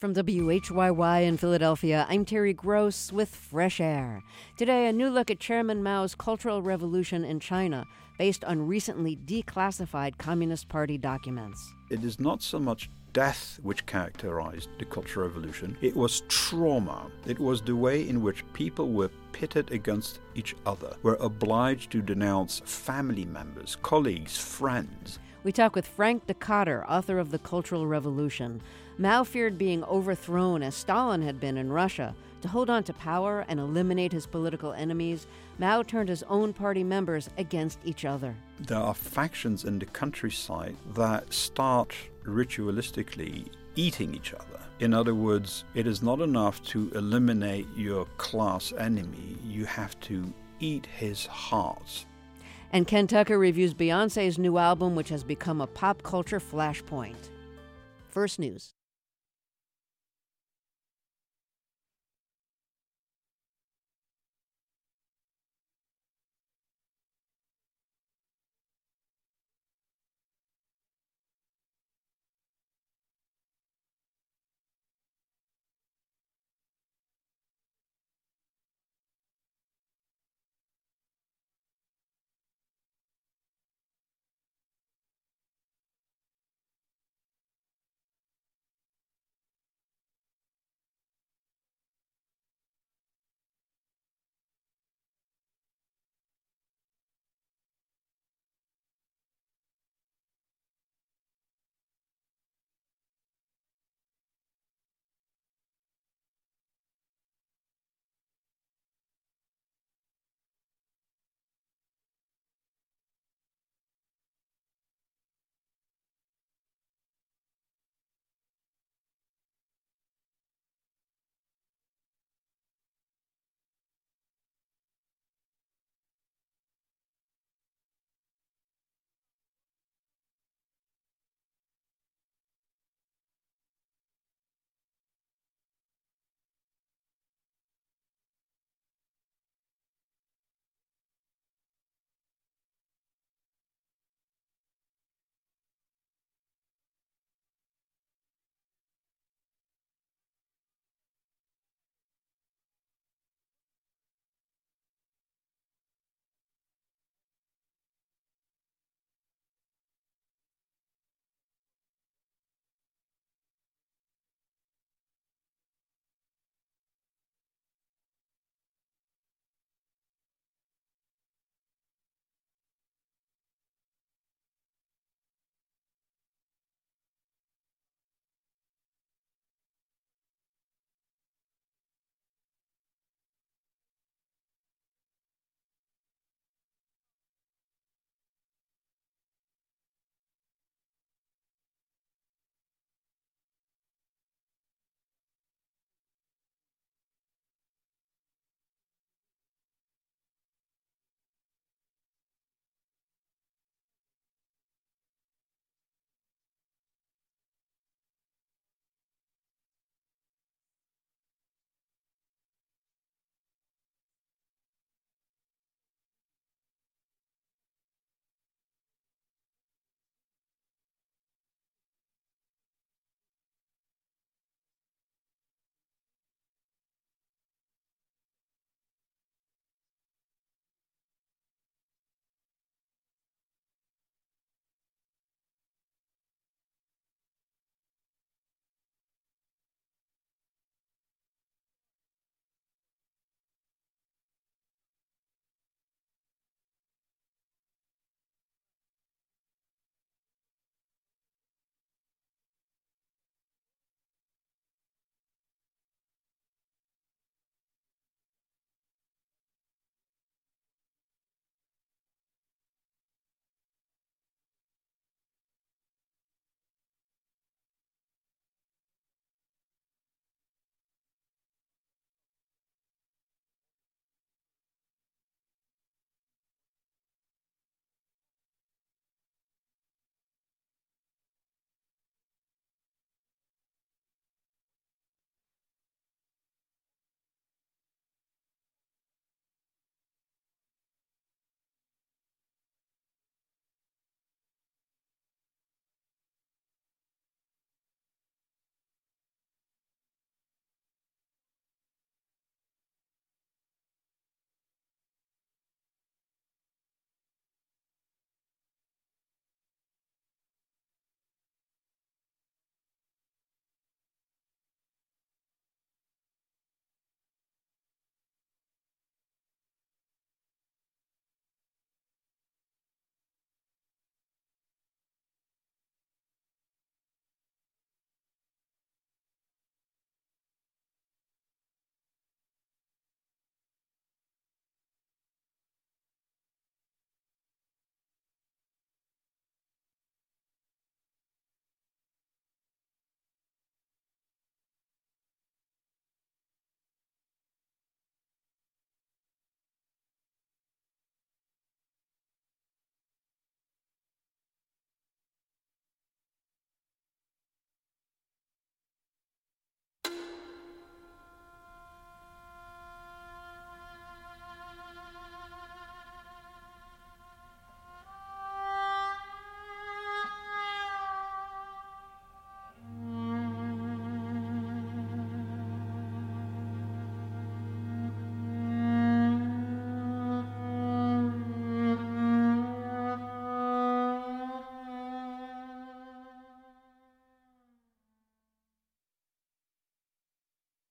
From WHYY in Philadelphia, I'm Terry Gross with Fresh Air. Today, a new look at Chairman Mao's Cultural Revolution in China, based on recently declassified Communist Party documents. It is not so much death which characterized the Cultural Revolution. It was trauma. It was the way in which people were pitted against each other, were obliged to denounce family members, colleagues, friends. We talk with Frank Dikötter, author of The Cultural Revolution. Mao feared being overthrown as Stalin had been in Russia. To hold on to power and eliminate his political enemies, Mao turned his own party members against each other. There are factions in the countryside that start ritualistically eating each other. In other words, it is not enough to eliminate your class enemy. You have to eat his heart. And Ken Tucker reviews Beyoncé's new album, which has become a pop culture flashpoint. First News.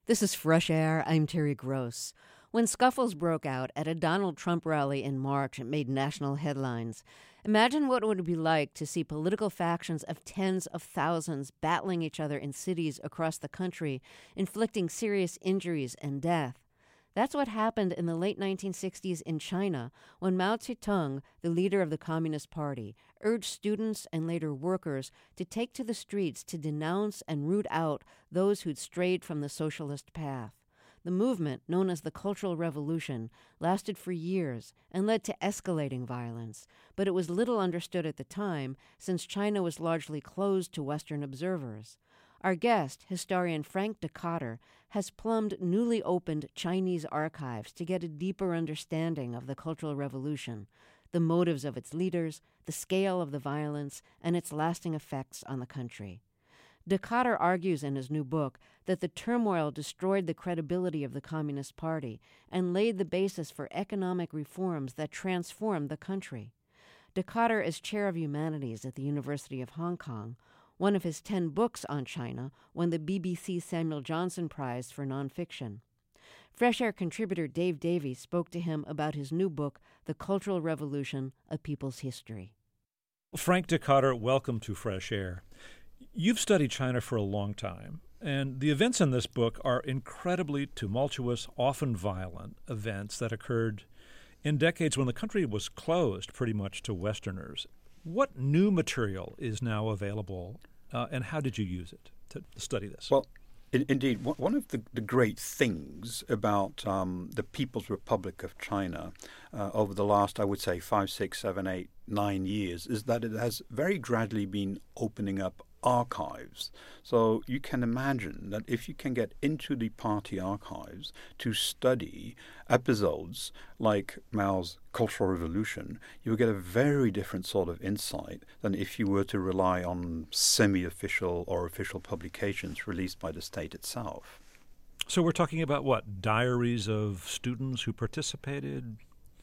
This is Fresh Air. I'm Terry Gross. When scuffles broke out at a Donald Trump rally in March, it made national headlines. Imagine what it would be like to see political factions of tens of thousands battling each other in cities across the country, inflicting serious injuries and death. That's what happened in the late 1960s in China when Mao Zedong, the leader of the Communist Party, urged students and later workers to take to the streets to denounce and root out those who'd strayed from the socialist path. The movement, known as the Cultural Revolution, lasted for years and led to escalating violence, but it was little understood at the time since China was largely closed to Western observers. Our guest, historian Frank Dikötter, has plumbed newly opened Chinese archives to get a deeper understanding of the Cultural Revolution, the motives of its leaders, the scale of the violence, and its lasting effects on the country. Dikötter argues in his new book that the turmoil destroyed the credibility of the Communist Party and laid the basis for economic reforms that transformed the country. Dikötter is chair of humanities at the University of Hong Kong. One of his 10 books on China won the BBC Samuel Johnson Prize for Nonfiction. Fresh Air contributor Dave Davies spoke to him about his new book, The Cultural Revolution, A People's History. Frank Dikötter, welcome to Fresh Air. You've studied China for a long time, and the events in this book are incredibly tumultuous, often violent events that occurred in decades when the country was closed pretty much to Westerners. What new material is now available, and how did you use it to study this? Well, indeed, one of the great things about the People's Republic of China over the last, I would say, 5, 6, 7, 8, 9 years is that it has very gradually been opening up archives. So you can imagine that if you can get into the party archives to study episodes like Mao's Cultural Revolution, you will get a very different sort of insight than if you were to rely on semi-official or official publications released by the state itself. So we're talking about what? Diaries of students who participated?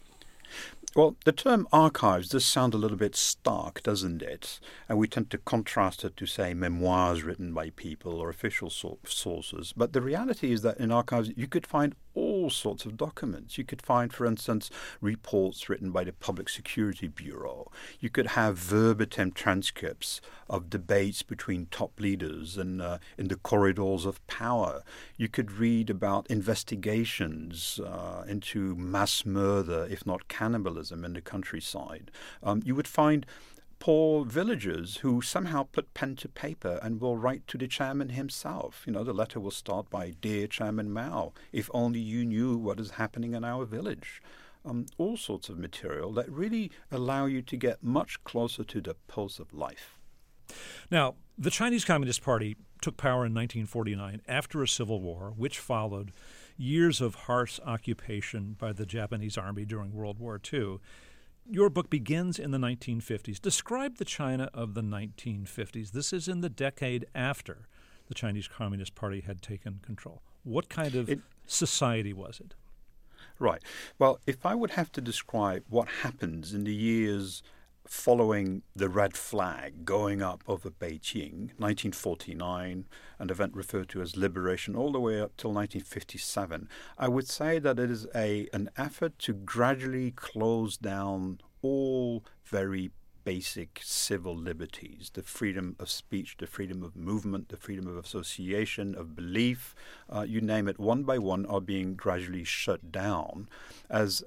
Well, the term archives does sound a little bit stark, doesn't it? And we tend to contrast it to, say, memoirs written by people or official sources. But the reality is that in archives, you could find all sorts of documents. You could find, for instance, reports written by the Public Security Bureau. You could have verbatim transcripts of debates between top leaders in the corridors of power. You could read about investigations into mass murder, if not cannibalism, in the countryside. You would find poor villagers who somehow put pen to paper and will write to the chairman himself. You know, the letter will start by, "Dear Chairman Mao, if only you knew what is happening in our village." All sorts of material that really allow you to get much closer to the pulse of life. Now, the Chinese Communist Party took power in 1949 after a civil war, which followed years of harsh occupation by the Japanese army during World War II. Your book begins in the 1950s. Describe the China of the 1950s. This is in the decade after the Chinese Communist Party had taken control. What kind of society was it? Right. Well, if I would have to describe what happens in the years following the red flag going up over Beijing, 1949, an event referred to as liberation, all the way up till 1957, I would say that it is an effort to gradually close down all very basic civil liberties, the freedom of speech, the freedom of movement, the freedom of association, of belief, you name it, one by one are being gradually shut down as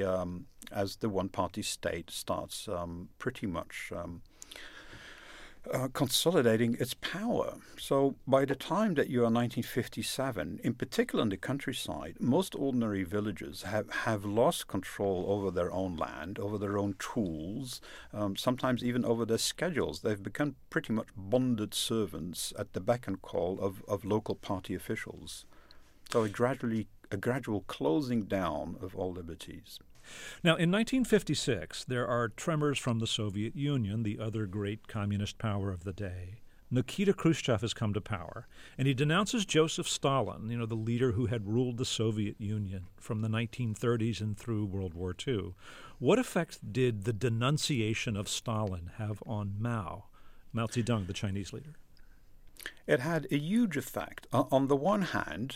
the one-party state starts pretty much consolidating its power. So by the time that you are 1957, in particular in the countryside, most ordinary villagers have lost control over their own land, over their own tools, sometimes even over their schedules. They've become pretty much bonded servants at the beck and call of local party officials. So a gradual closing down of all liberties. Now, in 1956, there are tremors from the Soviet Union, the other great communist power of the day. Nikita Khrushchev has come to power, and he denounces Joseph Stalin, the leader who had ruled the Soviet Union from the 1930s and through World War II. What effect did the denunciation of Stalin have on Mao Zedong, the Chinese leader? It had a huge effect. On the one hand,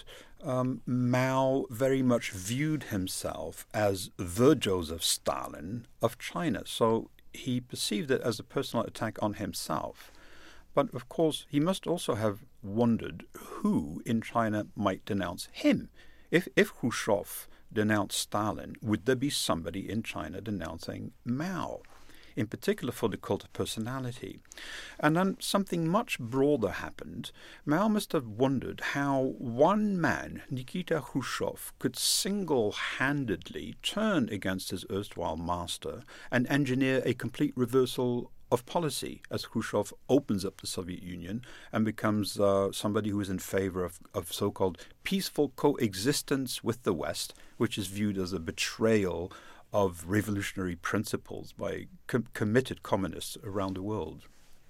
Mao very much viewed himself as the Joseph Stalin of China. So he perceived it as a personal attack on himself. But of course, he must also have wondered who in China might denounce him. If Khrushchev denounced Stalin, would there be somebody in China denouncing Mao? In particular for the cult of personality. And then something much broader happened. Mao must have wondered how one man, Nikita Khrushchev, could single-handedly turn against his erstwhile master and engineer a complete reversal of policy as Khrushchev opens up the Soviet Union and becomes somebody who is in favor of so-called peaceful coexistence with the West, which is viewed as a betrayal of revolutionary principles by committed communists around the world.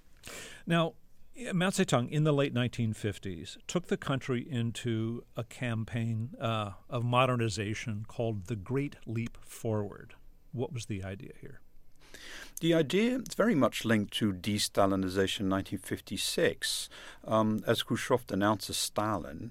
Now, Mao Zedong in the late 1950s took the country into a campaign of modernization called the Great Leap Forward. What was the idea here? The idea is very much linked to de-Stalinization in 1956. As Khrushchev denounces Stalin,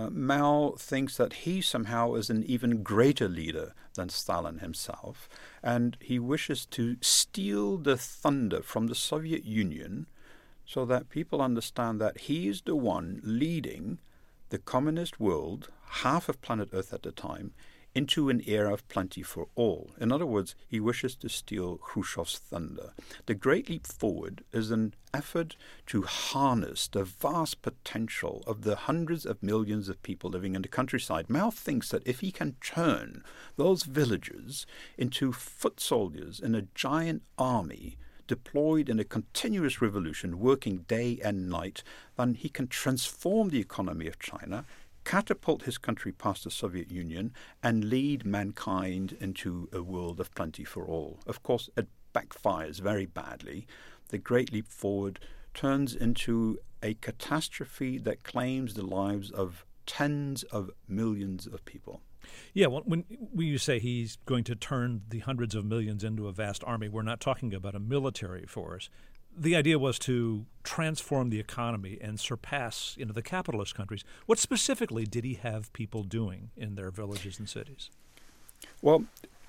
Mao thinks that he somehow is an even greater leader than Stalin himself, and he wishes to steal the thunder from the Soviet Union so that people understand that he is the one leading the communist world, half of planet Earth at the time, into an era of plenty for all. In other words, he wishes to steal Khrushchev's thunder. The Great Leap Forward is an effort to harness the vast potential of the hundreds of millions of people living in the countryside. Mao thinks that if he can turn those villagers into foot soldiers in a giant army deployed in a continuous revolution, working day and night, then he can transform the economy of China, catapult his country past the Soviet Union, and lead mankind into a world of plenty for all. Of course, it backfires very badly. The Great Leap Forward turns into a catastrophe that claims the lives of tens of millions of people. Yeah, well, when you say he's going to turn the hundreds of millions into a vast army, we're not talking about a military force. The idea was to transform the economy and surpass the capitalist countries. What specifically did he have people doing in their villages and cities? Well,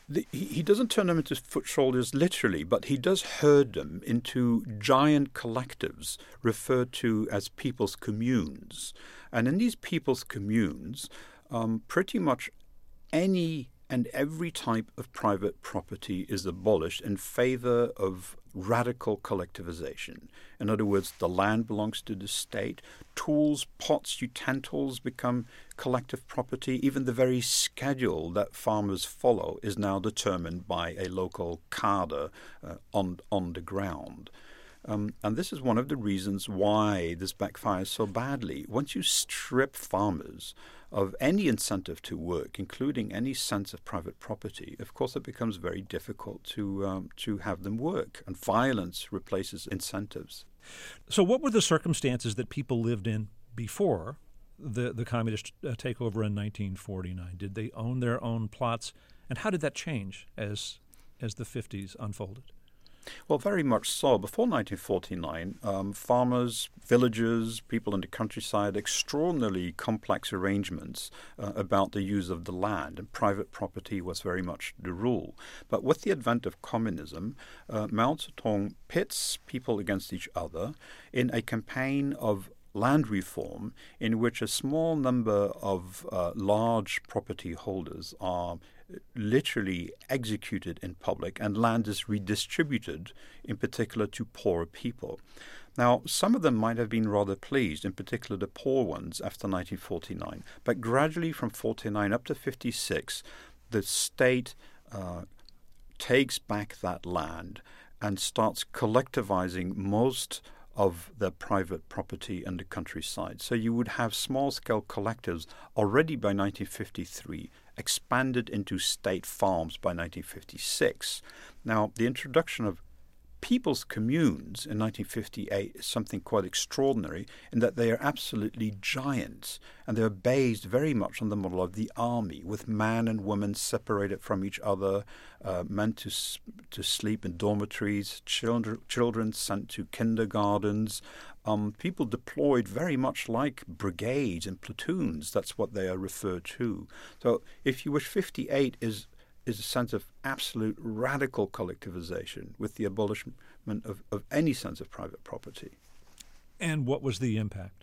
he doesn't turn them into foot soldiers literally, but he does herd them into giant collectives referred to as people's communes. And in these people's communes, pretty much any and every type of private property is abolished in favor of radical collectivization. In other words, the land belongs to the state. Tools, pots, utensils become collective property. Even the very schedule that farmers follow is now determined by a local cadre on the ground. And this is one of the reasons why this backfires so badly. Once you strip farmers of any incentive to work, including any sense of private property, of course it becomes very difficult to have them work, and violence replaces incentives. So what were the circumstances that people lived in before the communist takeover in 1949? Did they own their own plots? And how did that change as the 50s unfolded? Well, very much so. Before 1949, farmers, villagers, people in the countryside, extraordinarily complex arrangements about the use of the land, and private property was very much the rule. But with the advent of communism, Mao Zedong pits people against each other in a campaign of land reform in which a small number of large property holders are literally executed in public, and land is redistributed, in particular to poorer people. Now, some of them might have been rather pleased, in particular the poor ones, after 1949. But gradually from 49 up to 56, the state takes back that land and starts collectivizing most of the private property in the countryside. So you would have small-scale collectives already by 1953, expanded into state farms by 1956. Now, the introduction of people's communes in 1958 is something quite extraordinary in that they are absolutely giant, and they are based very much on the model of the army, with man and woman separated from each other, men to sleep in dormitories, children sent to kindergartens, people deployed very much like brigades and platoons. That's what they are referred to. So if you wish, 58 is a sense of absolute radical collectivization with the abolishment of any sense of private property. And what was the impact?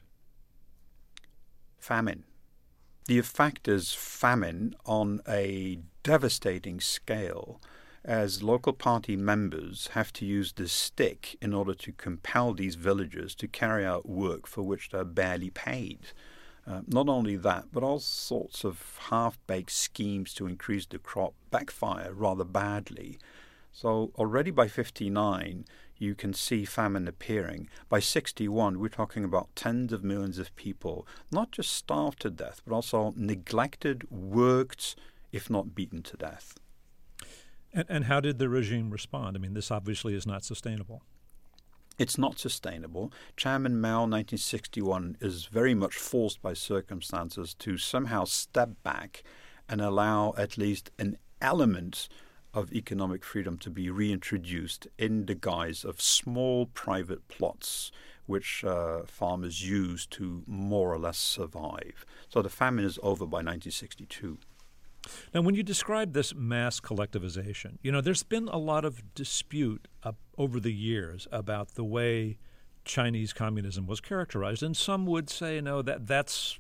Famine. The effect is famine on a devastating scale, as local party members have to use the stick in order to compel these villagers to carry out work for which they're barely paid. Not only that, but all sorts of half-baked schemes to increase the crop backfire rather badly. So already by 59, you can see famine appearing. By 61, we're talking about tens of millions of people, not just starved to death, but also neglected, worked, if not beaten to death. And how did the regime respond? I mean, this obviously is not sustainable. It's not sustainable. Chairman Mao, 1961, is very much forced by circumstances to somehow step back and allow at least an element of economic freedom to be reintroduced in the guise of small private plots which farmers use to more or less survive. So the famine is over by 1962. Now, when you describe this mass collectivization, there's been a lot of dispute over the years about the way Chinese communism was characterized, and some would say, no, that's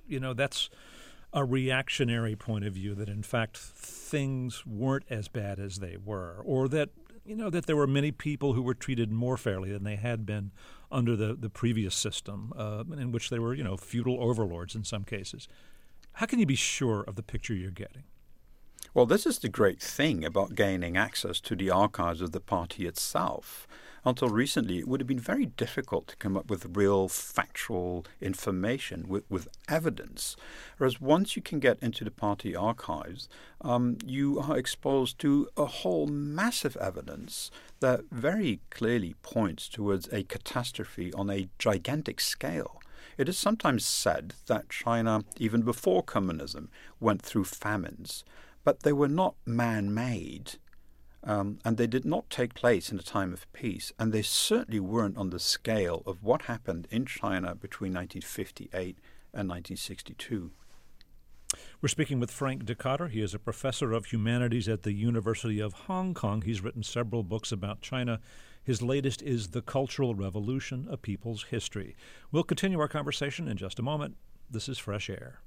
a reactionary point of view, that in fact things weren't as bad as they were, or that that there were many people who were treated more fairly than they had been under the previous system, in which they were feudal overlords in some cases. How can you be sure of the picture you're getting? Well, this is the great thing about gaining access to the archives of the party itself. Until recently, it would have been very difficult to come up with real factual information, with evidence. Whereas once you can get into the party archives, you are exposed to a whole massive evidence that very clearly points towards a catastrophe on a gigantic scale. It is sometimes said that China, even before communism, went through famines, but they were not man-made. And they did not take place in a time of peace, and they certainly weren't on the scale of what happened in China between 1958 and 1962. We're speaking with Frank Dikötter. He is a professor of humanities at the University of Hong Kong. He's written several books about China. His latest is The Cultural Revolution, A People's History. We'll continue our conversation in just a moment. This is Fresh Air.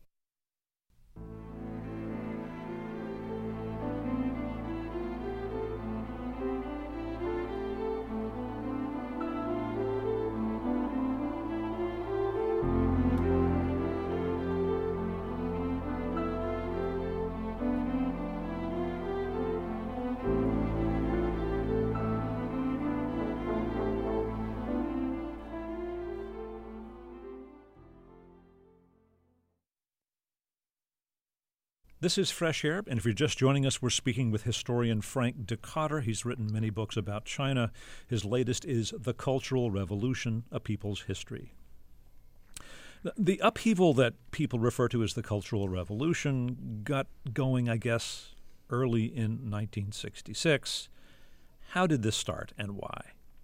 This is Fresh Air, and if you're just joining us, we're speaking with historian Frank Dikötter. He's written many books about China. His latest is The Cultural Revolution, A People's History. The upheaval that people refer to as the Cultural Revolution got going, I guess, early in 1966. How did this start and why?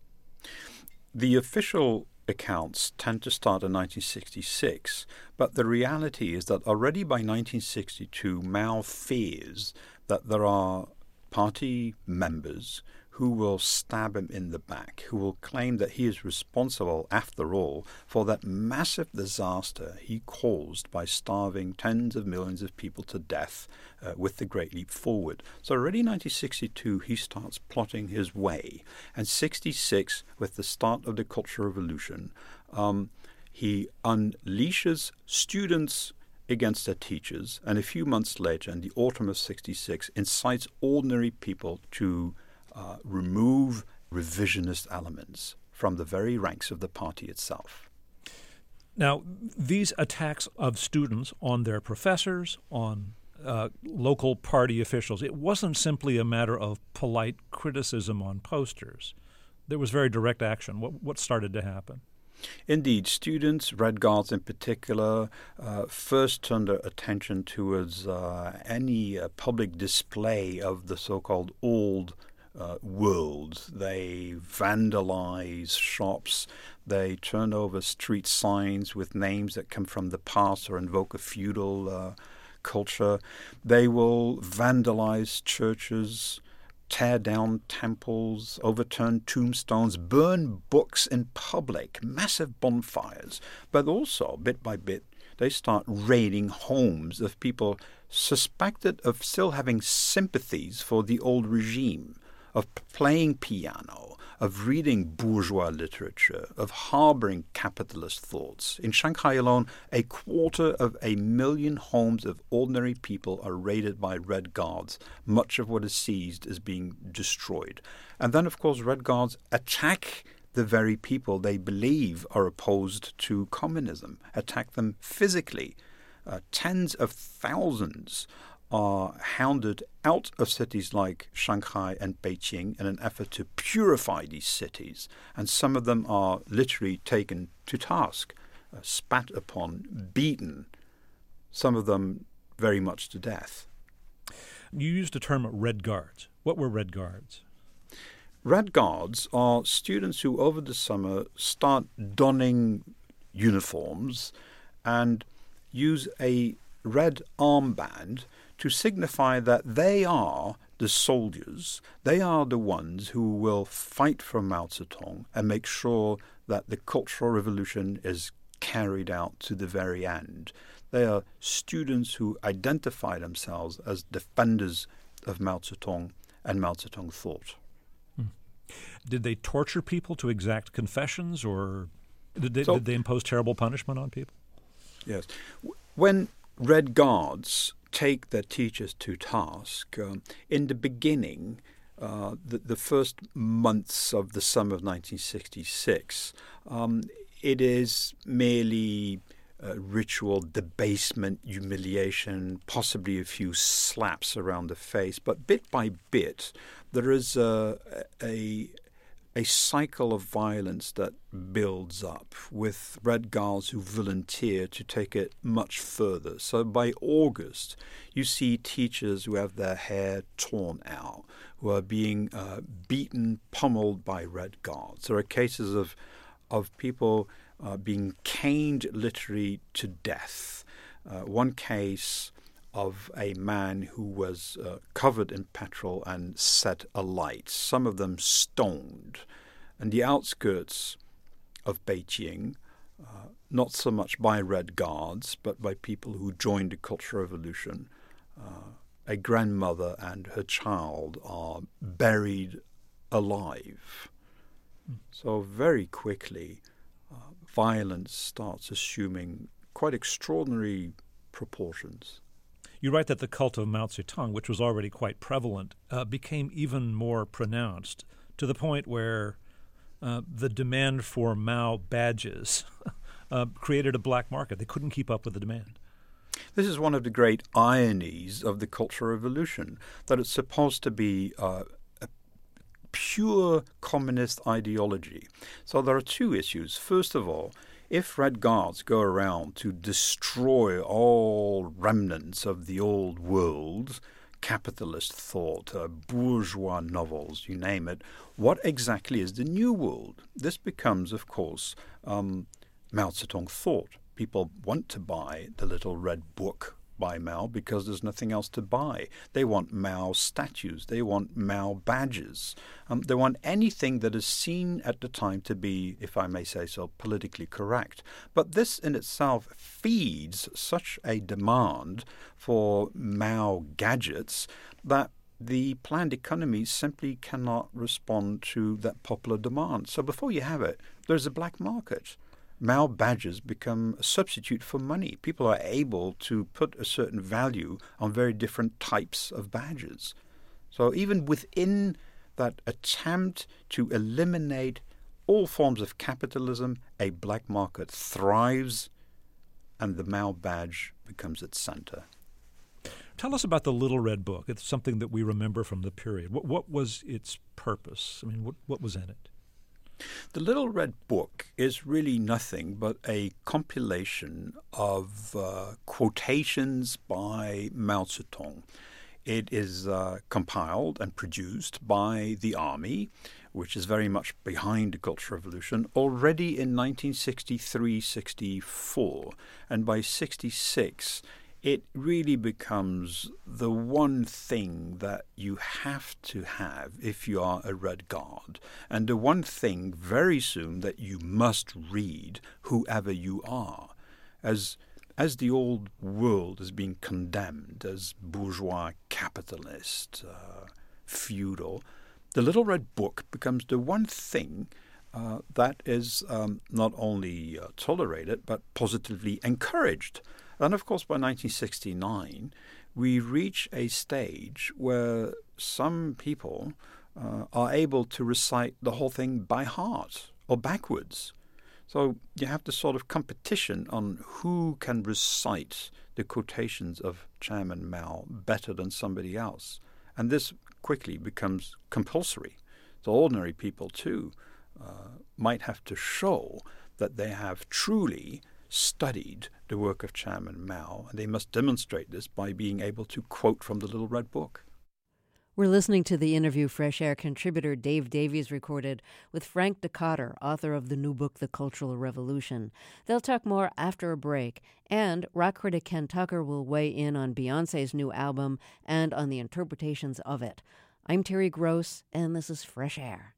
The official accounts tend to start in 1966, but the reality is that already by 1962, Mao fears that there are party members who will stab him in the back, who will claim that he is responsible, after all, for that massive disaster he caused by starving tens of millions of people to death with the Great Leap Forward. So already in 1962, he starts plotting his way. And 66, with the start of the Cultural Revolution, he unleashes students against their teachers, and a few months later, in the autumn of 66, incites ordinary people to remove revisionist elements from the very ranks of the party itself. Now, these attacks of students on their professors, on local party officials, it wasn't simply a matter of polite criticism on posters. There was very direct action. What started to happen? Indeed, students, Red Guards in particular, first turned their attention towards any public display of the so-called old world. They vandalize shops. They turn over street signs with names that come from the past or invoke a feudal culture. They will vandalize churches, tear down temples, overturn tombstones, burn books in public, massive bonfires. But also, bit by bit, they start raiding homes of people suspected of still having sympathies for the old regime, of playing piano, of reading bourgeois literature, of harboring capitalist thoughts. In Shanghai alone, 250,000 homes of ordinary people are raided by Red Guards. Much of what is seized is being destroyed. And then, of course, Red Guards attack the very people they believe are opposed to communism, attack them physically. Tens of thousands are hounded out of cities like Shanghai and Beijing in an effort to purify these cities. And some of them are literally taken to task, spat upon, beaten, some of them very much to death. You used the term Red Guards. What were Red Guards? Red Guards are students who over the summer start donning uniforms and use a red armband to signify that they are the soldiers. They are the ones who will fight for Mao Zedong and make sure that the Cultural Revolution is carried out to the very end. They are students who identify themselves as defenders of Mao Zedong and Mao Zedong thought. Did they torture people to exact confessions, or did they impose terrible punishment on people? Yes. When Red Guards take their teachers to task, in the beginning, the first months of the summer of 1966, it is merely ritual debasement, humiliation, possibly a few slaps around the face. But bit by bit, there is a cycle of violence that builds up with Red Guards who volunteer to take it much further. So by August, you see teachers who have their hair torn out, who are being beaten, pummeled by Red Guards. There are cases of people being caned literally to death. One case of a man who was covered in petrol and set alight, some of them stoned. And the outskirts of Beijing, not so much by Red Guards, but by people who joined the Cultural Revolution, a grandmother and her child are buried alive. So very quickly, violence starts assuming quite extraordinary proportions. You write that the cult of Mao Zedong, which was already quite prevalent, became even more pronounced to the point where the demand for Mao badges created a black market. They couldn't keep up with the demand. This is one of the great ironies of the Cultural Revolution, that it's supposed to be a pure communist ideology. So there are two issues. First of all, if Red Guards go around to destroy all remnants of the old world, capitalist thought, bourgeois novels, you name it, what exactly is the new world? This becomes, of course, Mao Zedong thought. People want to buy the little red book by Mao because there's nothing else to buy. They want Mao statues. They want Mao badges. They want anything that is seen at the time to be, if I may say so, politically correct. But this in itself feeds such a demand for Mao gadgets that the planned economy simply cannot respond to that popular demand. So before you have it, there's a black market. Mao badges become a substitute for money. People are able to put a certain value on very different types of badges. So even within that attempt to eliminate all forms of capitalism, a black market thrives and the Mao badge becomes its center. Tell us about the Little Red Book. It's something that we remember from the period. What was its purpose? I mean, what was in it? The Little Red Book is really nothing but a compilation of quotations by Mao Zedong. It is compiled and produced by the army which is very much behind the Cultural Revolution, already in 1963-64. And by 66, it really becomes the one thing that you have to have if you are a Red Guard, and the one thing very soon that you must read, whoever you are. As the old world is being condemned as bourgeois, capitalist, feudal, the Little Red Book becomes the one thing that is not only tolerated but positively encouraged. And of course, by 1969, we reach a stage where some people are able to recite the whole thing by heart or backwards. So you have this sort of competition on who can recite the quotations of Chairman Mao better than somebody else. And this quickly becomes compulsory. So ordinary people, too, might have to show that they have truly studied the work of Chairman Mao, and they must demonstrate this by being able to quote from the Little Red Book. We're listening to the interview Fresh Air contributor Dave Davies recorded with Frank Dikötter, author of the new book, The Cultural Revolution. They'll talk more after a break, and rock critic Ken Tucker will weigh in on Beyoncé's new album and on the interpretations of it. I'm Terry Gross, and this is Fresh Air.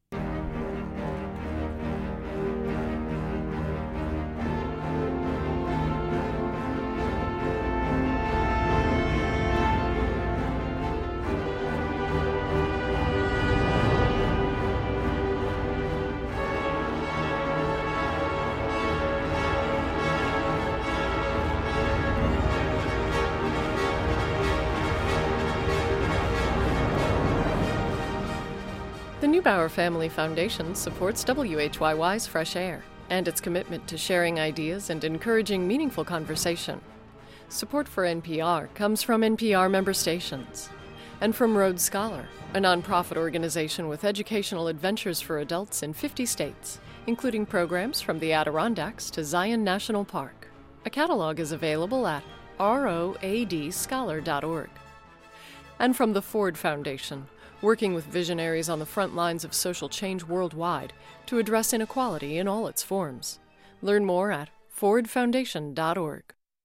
The Neubauer Family Foundation supports WHYY's Fresh Air and its commitment to sharing ideas and encouraging meaningful conversation. Support for NPR comes from NPR member stations and from Rhodes Scholar, a nonprofit organization with educational adventures for adults in 50 states, including programs from the Adirondacks to Zion National Park. A catalog is available at roadscholar.org. And from the Ford Foundation, working with visionaries on the front lines of social change worldwide to address inequality in all its forms. Learn more at fordfoundation.org.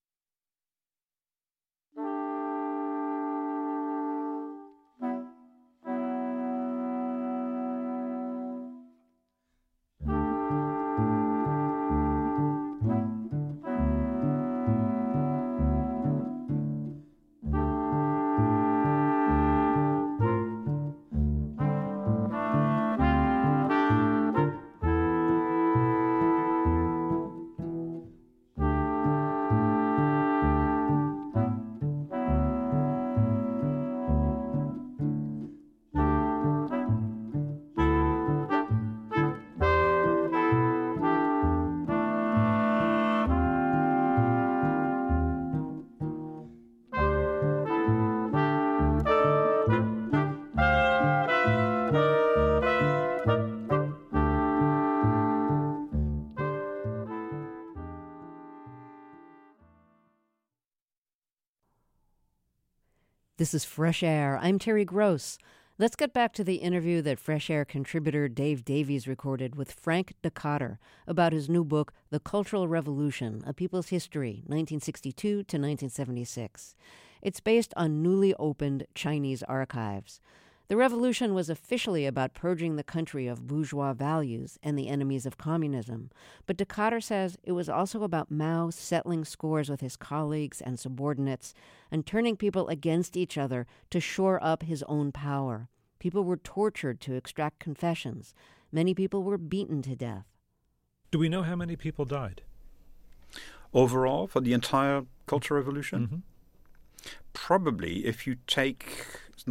This is Fresh Air. I'm Terry Gross. Let's get back to the interview that Fresh Air contributor Dave Davies recorded with Frank Dikötter about his new book, The Cultural Revolution, A People's History, 1962 to 1976. It's based on newly opened Chinese archives. The revolution was officially about purging the country of bourgeois values and the enemies of communism. But Dikötter says it was also about Mao settling scores with his colleagues and subordinates and turning people against each other to shore up his own power. People were tortured to extract confessions. Many people were beaten to death. Do we know how many people died? Overall, for the entire Cultural Revolution? Mm-hmm. Probably, if you take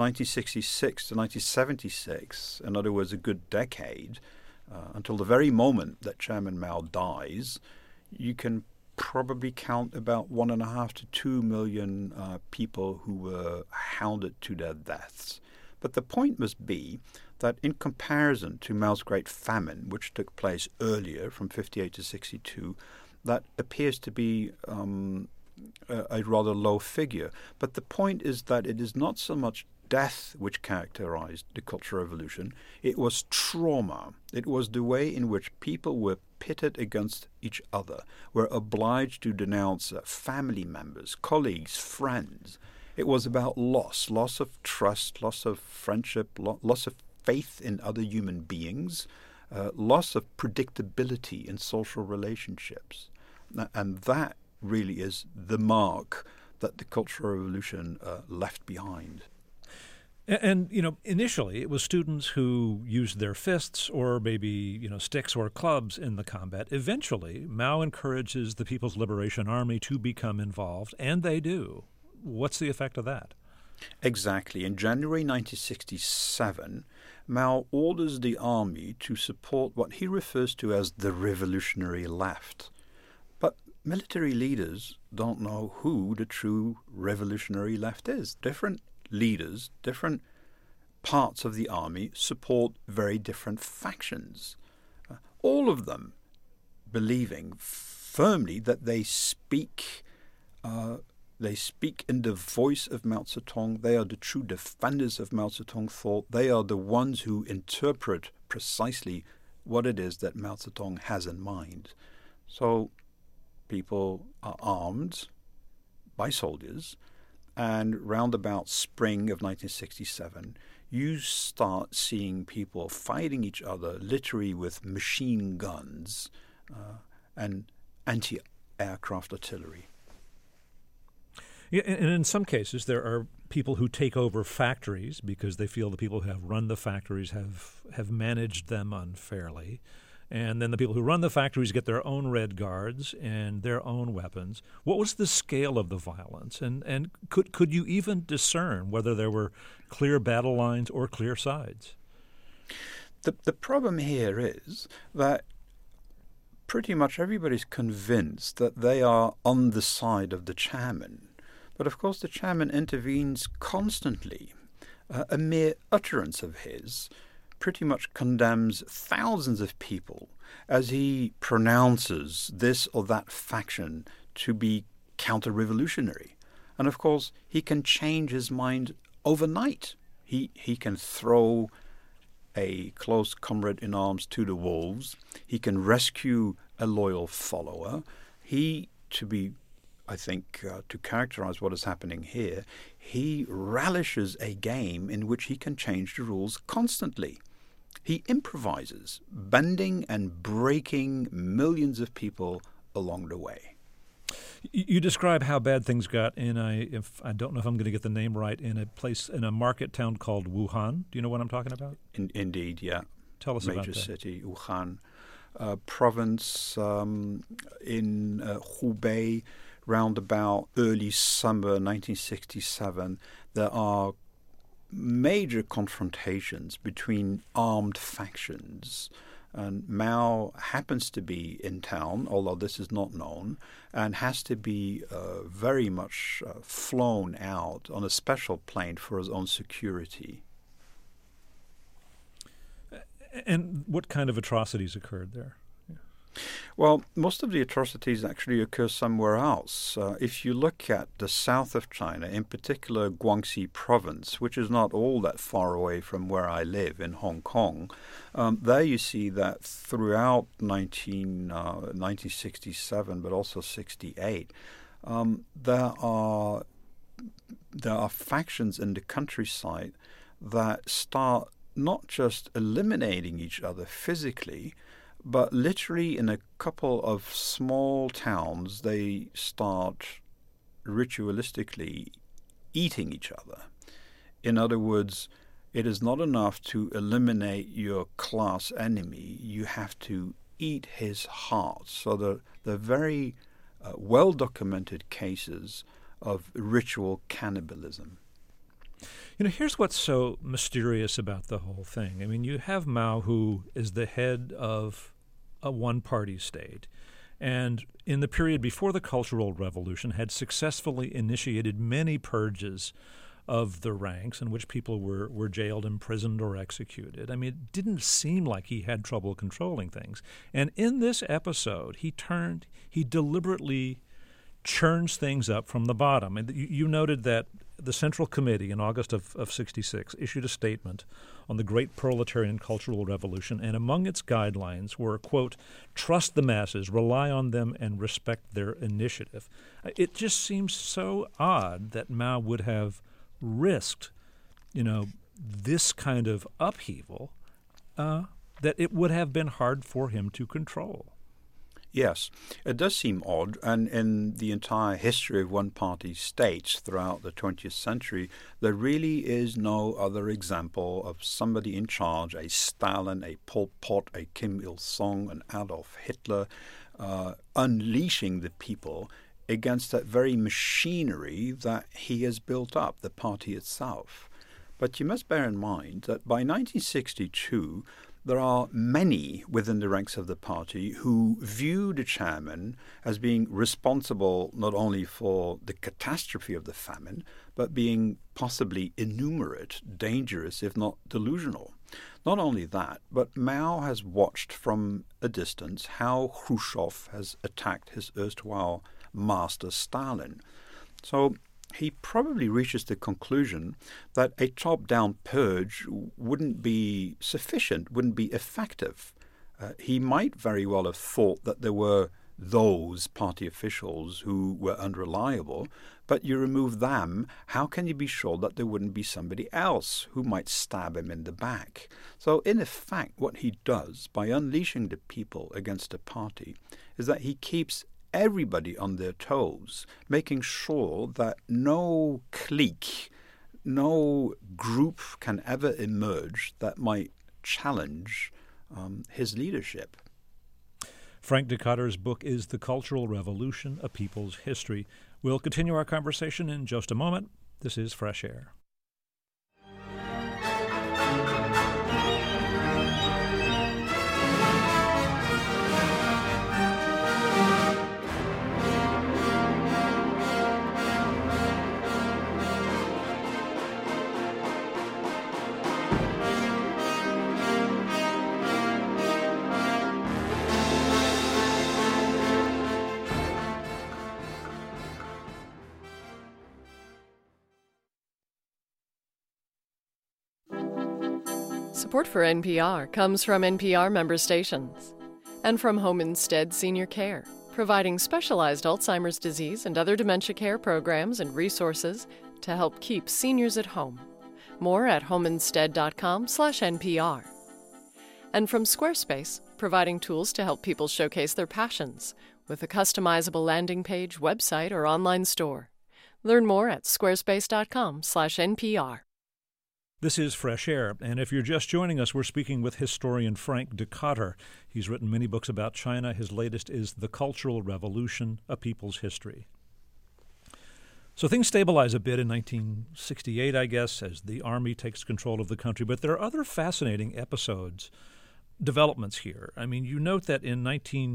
1966 to 1976, in other words, a good decade, until the very moment that Chairman Mao dies, you can probably count about 1.5 to 2 million people who were hounded to their deaths. But the point must be that in comparison to Mao's Great Famine, which took place earlier from 58 to 62, that appears to be a rather low figure. But the point is that it is not so much death which characterized the Cultural Revolution. It was trauma. It was the way in which people were pitted against each other, were obliged to denounce family members, colleagues, friends. It was about loss of trust, loss of friendship, loss of faith in other human beings, loss of predictability in social relationships. And that really is the mark that the Cultural Revolution left behind. And, initially it was students who used their fists or maybe, sticks or clubs in the combat. Eventually, Mao encourages the People's Liberation Army to become involved, and they do. What's the effect of that? Exactly. In January 1967, Mao orders the army to support what he refers to as the revolutionary left. But military leaders don't know who the true revolutionary left is. Different leaders, different parts of the army support very different factions. All of them believing firmly that they speak in the voice of Mao Zedong. They are the true defenders of Mao Zedong thought. They are the ones who interpret precisely what it is that Mao Zedong has in mind. So people are armed by soldiers, and round about spring of 1967, you start seeing people fighting each other literally with machine guns and anti-aircraft artillery. Yeah, and in some cases, there are people who take over factories because they feel the people who have run the factories have managed them unfairly. And then the people who run the factories get their own Red Guards and their own weapons. What was the scale of the violence? And could you even discern whether there were clear battle lines or clear sides? The problem here is that pretty much everybody's convinced that they are on the side of the chairman. But of course the chairman intervenes constantly. A mere utterance of his pretty much condemns thousands of people as he pronounces this or that faction to be counter-revolutionary. And of course, he can change his mind overnight. He can throw a close comrade in arms to the wolves. He can rescue a loyal follower. To characterize what is happening here, he relishes a game in which he can change the rules constantly. He improvises, bending and breaking millions of people along the way. You describe how bad things got I don't know if I'm going to get the name right, in a market town called Wuhan. Do you know what I'm talking about? Indeed, yeah. Tell us about that. Major city, Wuhan, province in Hubei, round about early summer 1967. There are major confrontations between armed factions, and Mao happens to be in town, although this is not known, and has to be very much flown out on a special plane for his own security. And what kind of atrocities occurred there? Well, most of the atrocities actually occur somewhere else. If you look at the south of China, in particular Guangxi province, which is not all that far away from where I live in Hong Kong, there you see that throughout 1967, but also 68, there are factions in the countryside that start not just eliminating each other physically, but literally in a couple of small towns, they start ritualistically eating each other. In other words, it is not enough to eliminate your class enemy. You have to eat his heart. So the very well-documented cases of ritual cannibalism. Here's what's so mysterious about the whole thing. I mean, you have Mao, who is the head of a one-party state, and in the period before the Cultural Revolution had successfully initiated many purges of the ranks in which people were jailed, imprisoned, or executed. I mean, it didn't seem like he had trouble controlling things. And in this episode, he deliberately churns things up from the bottom. And you noted that the Central Committee in August of 66 issued a statement on the Great Proletarian Cultural Revolution, and among its guidelines were, quote, trust the masses, rely on them, and respect their initiative. It just seems so odd that Mao would have risked, this kind of upheaval, that it would have been hard for him to control. Yes, it does seem odd, and in the entire history of one-party states throughout the 20th century, there really is no other example of somebody in charge, a Stalin, a Pol Pot, a Kim Il-sung, an Adolf Hitler, unleashing the people against that very machinery that he has built up, the party itself. But you must bear in mind that by 1962, there are many within the ranks of the party who view the chairman as being responsible not only for the catastrophe of the famine, but being possibly innumerate, dangerous, if not delusional. Not only that, but Mao has watched from a distance how Khrushchev has attacked his erstwhile master Stalin. So he probably reaches the conclusion that a top-down purge wouldn't be sufficient, wouldn't be effective. He might very well have thought that there were those party officials who were unreliable, but you remove them, how can you be sure that there wouldn't be somebody else who might stab him in the back? So in effect, what he does by unleashing the people against the party is that he keeps everybody on their toes, making sure that no clique, no group can ever emerge that might challenge his leadership. Frank Dikötter's book is The Cultural Revolution, A People's History. We'll continue our conversation in just a moment. This is Fresh Air. Support for NPR comes from NPR member stations and from Home Instead Senior Care, providing specialized Alzheimer's disease and other dementia care programs and resources to help keep seniors at home. More at homeinstead.com/NPR. And from Squarespace, providing tools to help people showcase their passions with a customizable landing page, website, or online store. Learn more at squarespace.com/NPR. This is Fresh Air, and if you're just joining us, we're speaking with historian Frank Dikötter. He's written many books about China. His latest is The Cultural Revolution, A People's History. So things stabilize a bit in 1968, I guess, as the army takes control of the country. But there are other fascinating developments here. I mean, you note that in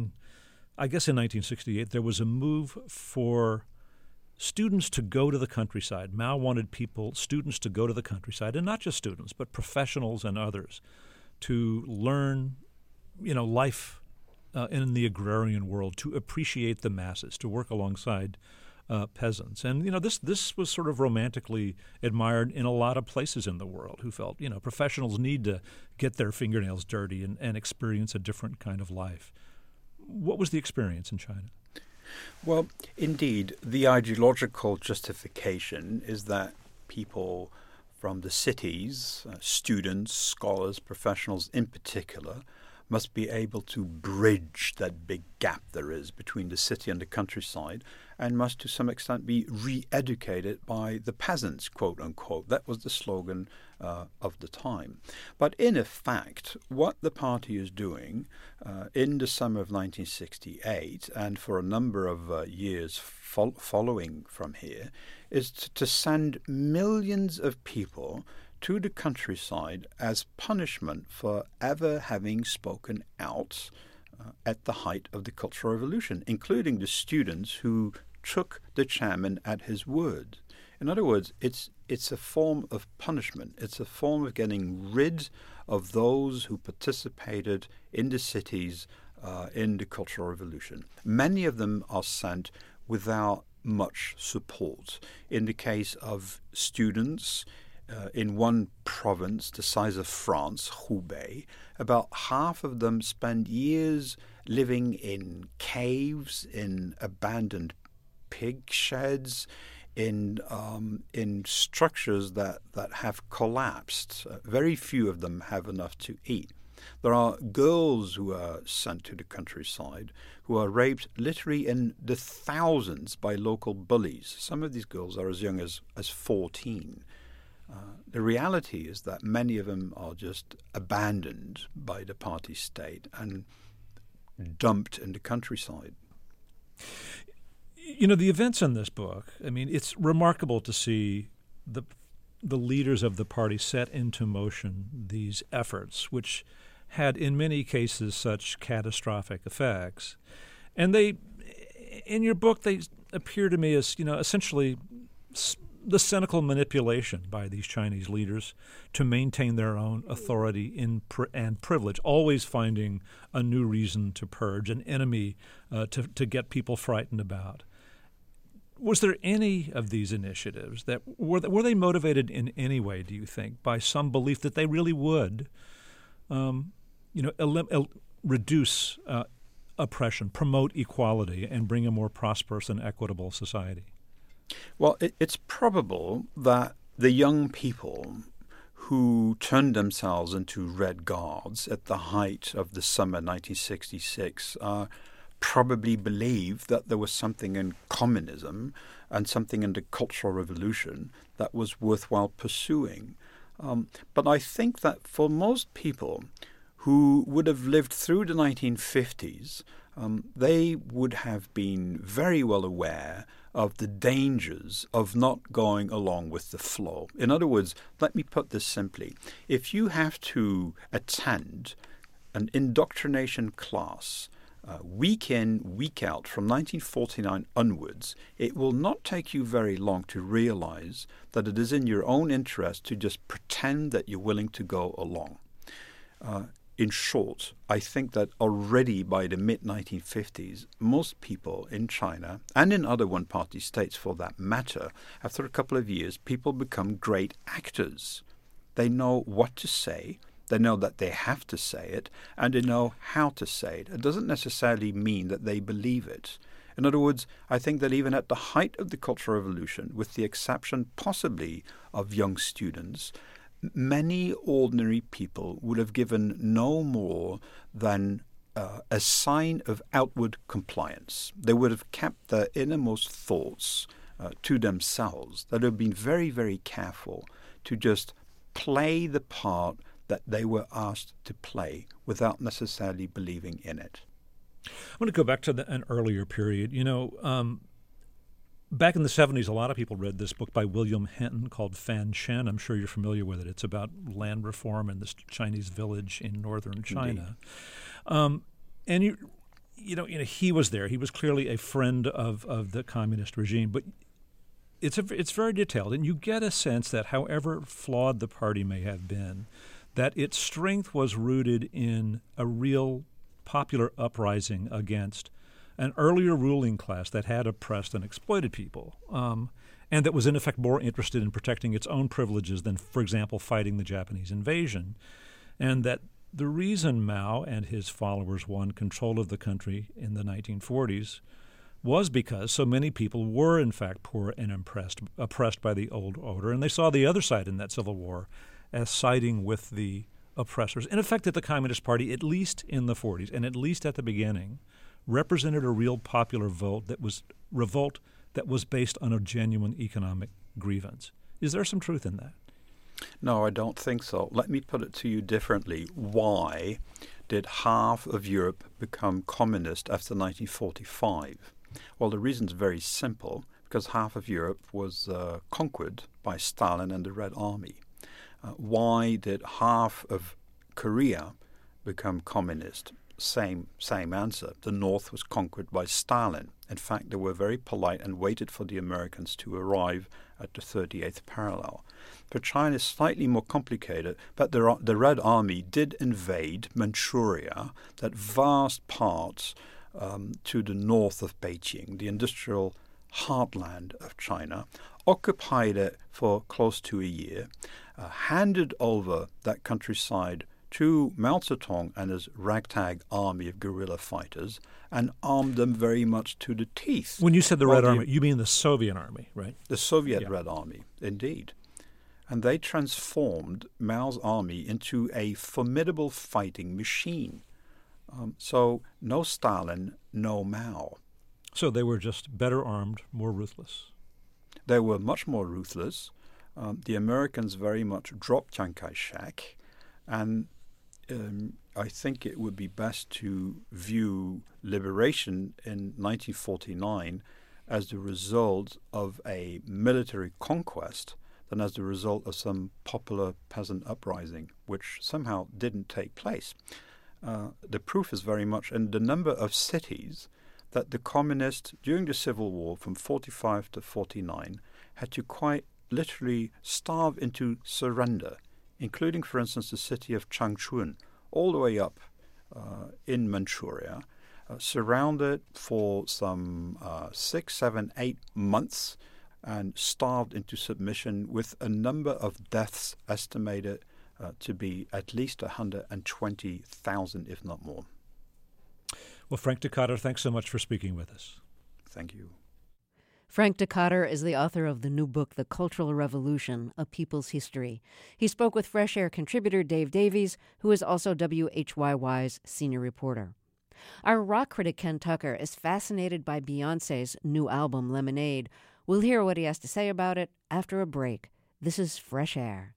1968, there was a move for students to go to the countryside. Mao wanted students to go to the countryside, and not just students, but professionals and others, to learn, life in the agrarian world, to appreciate the masses, to work alongside peasants. And, this was sort of romantically admired in a lot of places in the world, who felt, professionals need to get their fingernails dirty and experience a different kind of life. What was the experience in China? Well, indeed, the ideological justification is that people from the cities, students, scholars, professionals in particular, must be able to bridge that big gap there is between the city and the countryside, and must to some extent be re-educated by the peasants, quote unquote. That was the slogan of the time. But in effect, what the party is doing in the summer of 1968, and for a number of years following from here, is to send millions of people to the countryside as punishment for ever having spoken out at the height of the Cultural Revolution, including the students who took the chairman at his word. In other words, it's a form of punishment. It's a form of getting rid of those who participated in the cities in the Cultural Revolution. Many of them are sent without much support. In the case of students, in one province the size of France, Hubei, about half of them spend years living in caves, in abandoned pig sheds, in structures that have collapsed. Very few of them have enough to eat. There are girls who are sent to the countryside who are raped literally in the thousands by local bullies. Some of these girls are as young as 14. The reality is that many of them are just abandoned by the party state and dumped in the countryside. You know, the events in this book, I mean, it's remarkable to see the leaders of the party set into motion these efforts, which had in many cases such catastrophic effects. And they, in your book, they appear to me as, essentially the cynical manipulation by these Chinese leaders to maintain their own authority and privilege, always finding a new reason to purge, an enemy to get people frightened about. Was there any of these initiatives that were they motivated in any way, do you think, by some belief that they really would reduce oppression, promote equality, and bring a more prosperous and equitable society? Well, it's probable that the young people who turned themselves into Red Guards at the height of the summer 1966 probably believed that there was something in communism and something in the Cultural Revolution that was worthwhile pursuing. But I think that for most people who would have lived through the 1950s, they would have been very well aware of the dangers of not going along with the flow. In other words, let me put this simply. If you have to attend an indoctrination class week in, week out, from 1949 onwards, it will not take you very long to realize that it is in your own interest to just pretend that you're willing to go along. In short, I think that already by the mid-1950s, most people in China, and in other one-party states for that matter, after a couple of years, people become great actors. They know what to say, they know that they have to say it, and they know how to say it. It doesn't necessarily mean that they believe it. In other words, I think that even at the height of the Cultural Revolution, with the exception possibly of young students, many ordinary people would have given no more than a sign of outward compliance. They would have kept their innermost thoughts to themselves. They would have been very, very careful to just play the part that they were asked to play without necessarily believing in it. I want to go back to an earlier period. Back in the 70s, a lot of people read this book by William Hinton called Fan Shen. I'm sure you're familiar with it. It's about land reform in this Chinese village in northern China. And he was there. He was clearly a friend of the communist regime. But it's very detailed, and you get a sense that however flawed the party may have been, that its strength was rooted in a real popular uprising against an earlier ruling class that had oppressed and exploited people, and that was in effect more interested in protecting its own privileges than, for example, fighting the Japanese invasion, and that the reason Mao and his followers won control of the country in the 1940s was because so many people were, in fact, poor and oppressed by the old order, and they saw the other side in that civil war as siding with the oppressors. In effect, that the Communist Party, at least in the 40s, and at least at the beginning, represented a real popular revolt that was based on a genuine economic grievance. Is there some truth in that? No, I don't think so. Let me put it to you differently. Why did half of Europe become communist after 1945? Well, the reason's very simple, because half of Europe was conquered by Stalin and the Red Army. Why did half of Korea become communist? Same answer. The North was conquered by Stalin. In fact, they were very polite and waited for the Americans to arrive at the 38th parallel. For China, it's slightly more complicated, but the Red Army did invade Manchuria, that vast part to the north of Beijing, the industrial heartland of China, occupied it for close to a year, handed over that countryside to Mao Zedong and his ragtag army of guerrilla fighters, and armed them very much to the teeth. When you said the Red Army, you mean the Soviet Army, right? The Soviet Red Army, indeed. And they transformed Mao's army into a formidable fighting machine. So no Stalin, no Mao. So they were just better armed, more ruthless. They were much more ruthless. The Americans very much dropped Chiang Kai-shek, and I think it would be best to view liberation in 1949 as the result of a military conquest than as the result of some popular peasant uprising, which somehow didn't take place. The proof is very much in the number of cities that the communists, during the Civil War from 45 to 49, had to quite literally starve into surrender, including, for instance, the city of Changchun, all the way up in Manchuria, surrounded for some 6, 7, 8 months and starved into submission, with a number of deaths estimated to be at least 120,000, if not more. Well, Frank Dikötter, thanks so much for speaking with us. Thank you. Frank Dikötter is the author of the new book, The Cultural Revolution, A People's History. He spoke with Fresh Air contributor Dave Davies, who is also WHYY's senior reporter. Our rock critic Ken Tucker is fascinated by Beyoncé's new album, Lemonade. We'll hear what he has to say about it after a break. This is Fresh Air.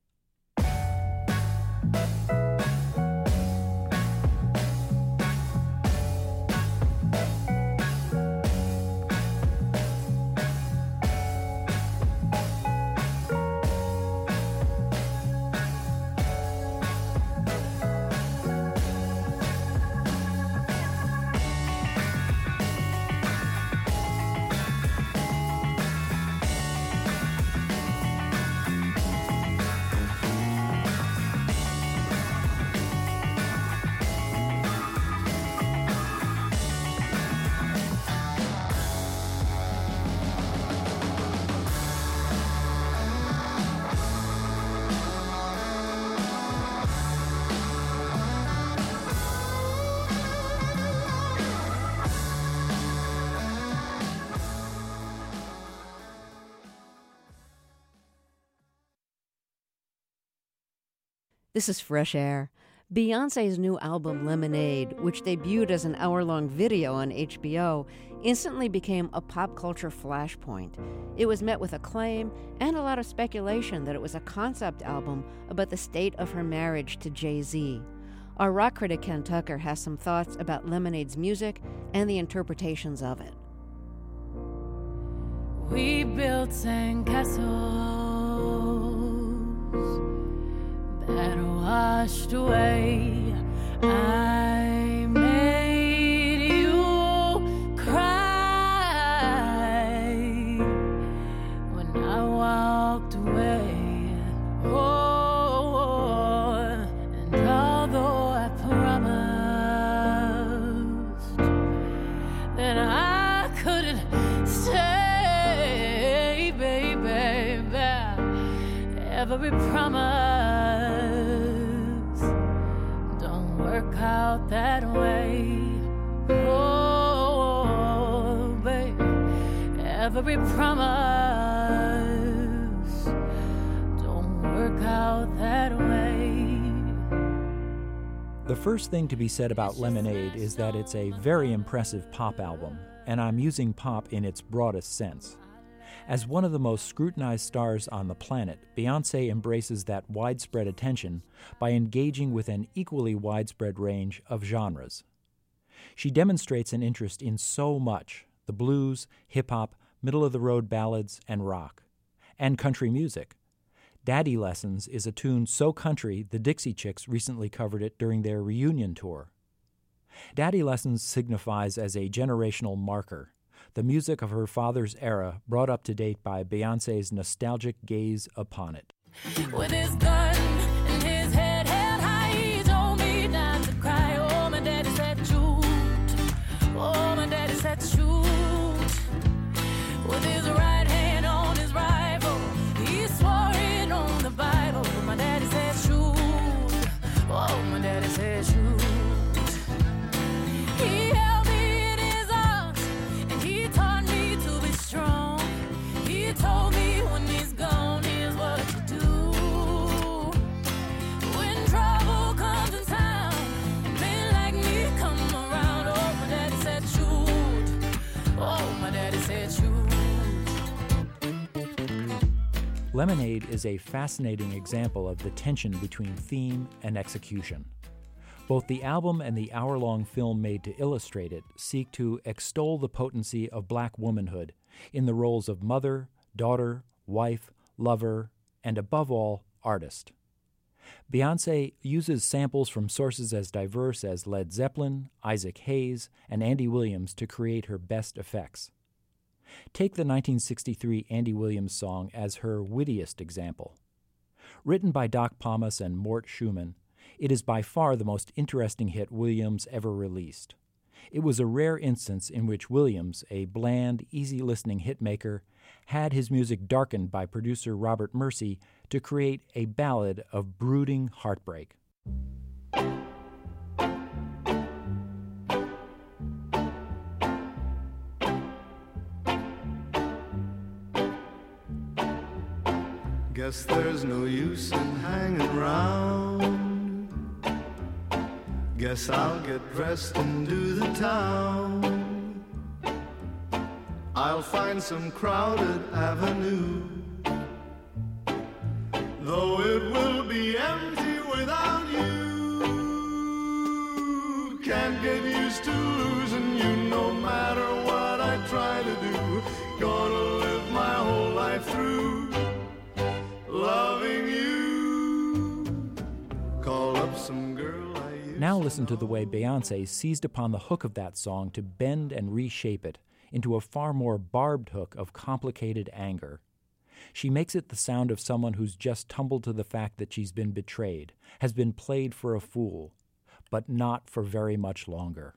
This is Fresh Air. Beyoncé's new album, Lemonade, which debuted as an hour-long video on HBO, instantly became a pop culture flashpoint. It was met with acclaim and a lot of speculation that it was a concept album about the state of her marriage to Jay-Z. Our rock critic Ken Tucker has some thoughts about Lemonade's music and the interpretations of it. We built sandcastles that washed away. I made you cry when I walked away. Oh, and although I promised that I couldn't stay, baby, every promise don't work out that way. Oh, babe, every promise don't work out that way. The first thing to be said about Lemonade is that it's a very impressive pop album, and I'm using pop in its broadest sense. As one of the most scrutinized stars on the planet, Beyoncé embraces that widespread attention by engaging with an equally widespread range of genres. She demonstrates an interest in so much: the blues, hip-hop, middle-of-the-road ballads, and rock, and country music. Daddy Lessons is a tune so country the Dixie Chicks recently covered it during their reunion tour. Daddy Lessons signifies as a generational marker, the music of her father's era brought up to date by Beyoncé's nostalgic gaze upon it. With his gun and his head held high, he told me not to cry. Oh, my daddy said shoot. Oh, my daddy said shoot. Lemonade is a fascinating example of the tension between theme and execution. Both the album and the hour-long film made to illustrate it seek to extol the potency of black womanhood in the roles of mother, daughter, wife, lover, and above all, artist. Beyoncé uses samples from sources as diverse as Led Zeppelin, Isaac Hayes, and Andy Williams to create her best effects. Take the 1963 Andy Williams song as her wittiest example. Written by Doc Pomus and Mort Schumann, it is by far the most interesting hit Williams ever released. It was a rare instance in which Williams, a bland, easy-listening hitmaker, had his music darkened by producer Robert Mercy to create a ballad of brooding heartbreak. Guess there's no use in hanging round. Guess I'll get dressed and do the town. I'll find some crowded avenue, though it will be empty without you. Can't get used to losing you no matter what I try to do. Gonna live my whole life through loving you. Call up some girl. Now listen to the way Beyoncé seized upon the hook of that song to bend and reshape it into a far more barbed hook of complicated anger. She makes it the sound of someone who's just tumbled to the fact that she's been betrayed, has been played for a fool, but not for very much longer.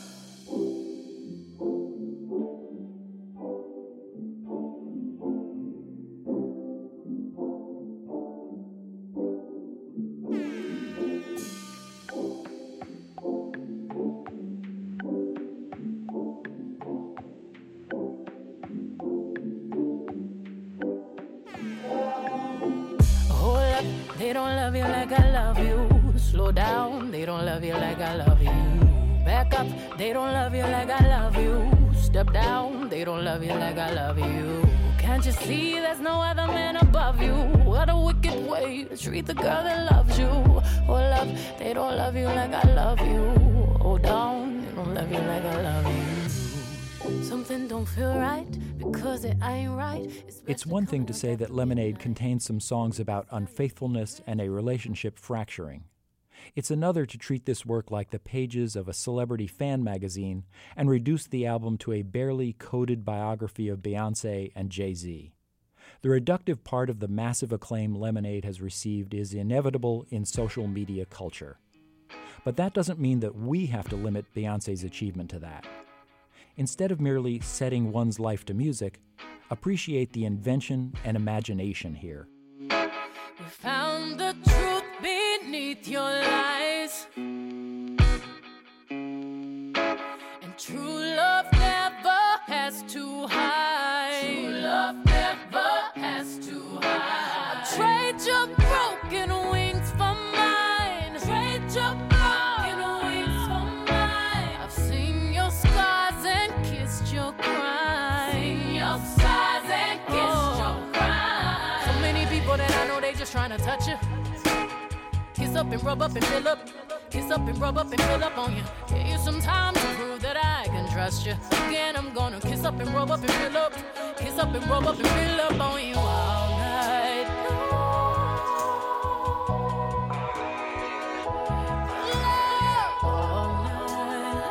They don't love you like I love you. Slow down, they don't love you like I love you. Back up, they don't love you like I love you. Step down, they don't love you like I love you. Can't you see there's no other man above you? What a wicked way to treat the girl that loves you. Oh love, they don't love you like I love you. Oh down, they don't love you like I love you. Something don't feel right because it ain't right. It's one thing to say that Lemonade contains some songs about unfaithfulness and a relationship fracturing. It's another to treat this work like the pages of a celebrity fan magazine and reduce the album to a barely coded biography of Beyoncé and Jay-Z. The reductive part of the massive acclaim Lemonade has received is inevitable in social media culture. But that doesn't mean that we have to limit Beyoncé's achievement to that. Instead of merely setting one's life to music, appreciate the invention and imagination here. We found the truth beneath your lies, and true love never has to hide. True love never has to hide. I'll trade your broken wings for mine. Trade your broken wings for mine. I've seen your scars and kissed your crime. Seen your scars and kissed your crime. So many people that I know, they just trying to touch you. Kiss up and rub up and fill up. Kiss up and rub up and fill up on you. Give you some time to prove that I can trust you. Again, I'm gonna kiss up and rub up and fill up. Kiss up and rub up and fill up on you all night all night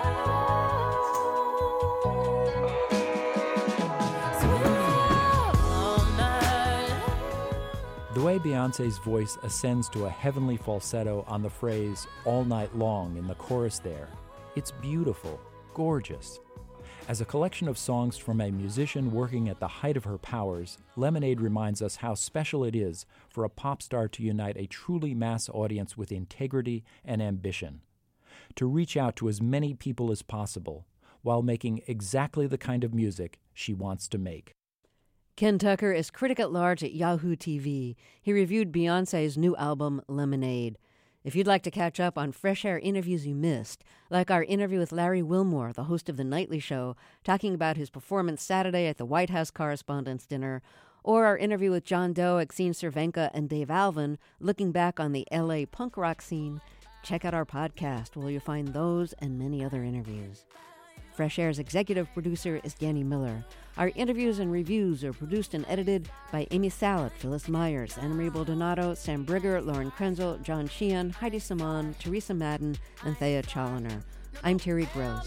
all night. The way Beyoncé's voice ascends to a heavenly falsetto on the phrase "all night long" in the chorus there, it's beautiful, gorgeous. As a collection of songs from a musician working at the height of her powers, Lemonade reminds us how special it is for a pop star to unite a truly mass audience with integrity and ambition, to reach out to as many people as possible while making exactly the kind of music she wants to make. Ken Tucker is critic at large at Yahoo TV. He reviewed Beyoncé's new album, Lemonade. If you'd like to catch up on fresh air interviews you missed, like our interview with Larry Wilmore, the host of The Nightly Show, talking about his performance Saturday at the White House Correspondents' Dinner, or our interview with John Doe, Exene Cervenka, and Dave Alvin, looking back on the LA punk rock scene, check out our podcast where you'll find those and many other interviews. Fresh Air's executive producer is Danny Miller. Our interviews and reviews are produced and edited by Amy Salet, Phyllis Myers, Anna Marie Baldonado, Sam Brigger, Lauren Krenzel, John Sheehan, Heidi Saman, Teresa Madden, and Thea Challoner. I'm Terry Gross.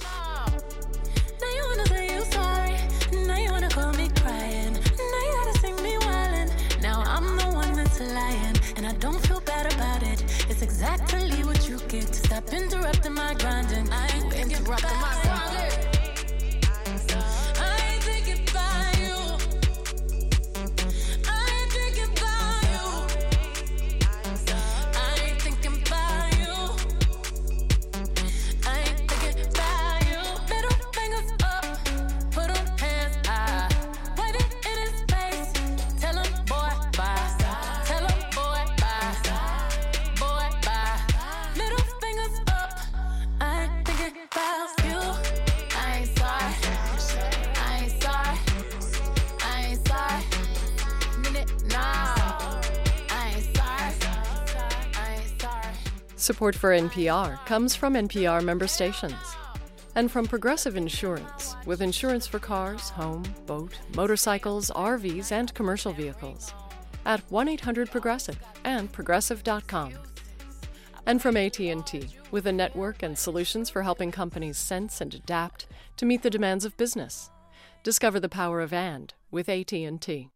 And I don't feel bad about it. It's exactly what you get to stop interrupting my grinding. I ain't interrupting my grinding. I ain't thinking about you. I ain't thinking about you. I ain't thinking about you. I ain't thinking about you. Middle fingers up, put 'em hands high. Wave it in his face, tell him boy bye. Support for NPR comes from NPR member stations and from Progressive Insurance, with insurance for cars, home, boat, motorcycles, RVs, and commercial vehicles at 1-800-PROGRESSIVE and Progressive.com. And from AT&T, with a network and solutions for helping companies sense and adapt to meet the demands of business. Discover the power of and with AT&T.